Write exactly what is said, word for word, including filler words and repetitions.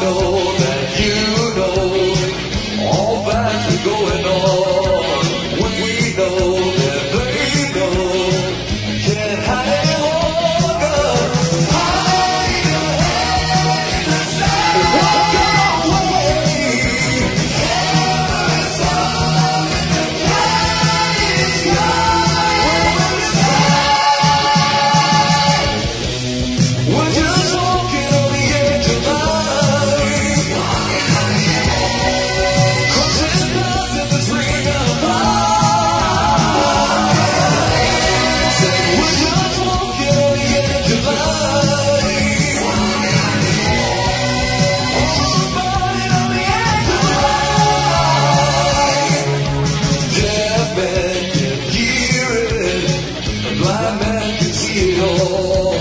know that you know all that's been going on. We know that they know can't hide any longer. Hide your head in the sand. Walk away. Every song in the night is yours. We're just walking on the edge of life. Crossing paths in this ring of fire. Say we're just walking on the edge of life. Oh, falling on the edge of life. Deaf man can hear it, a blind man can see it all.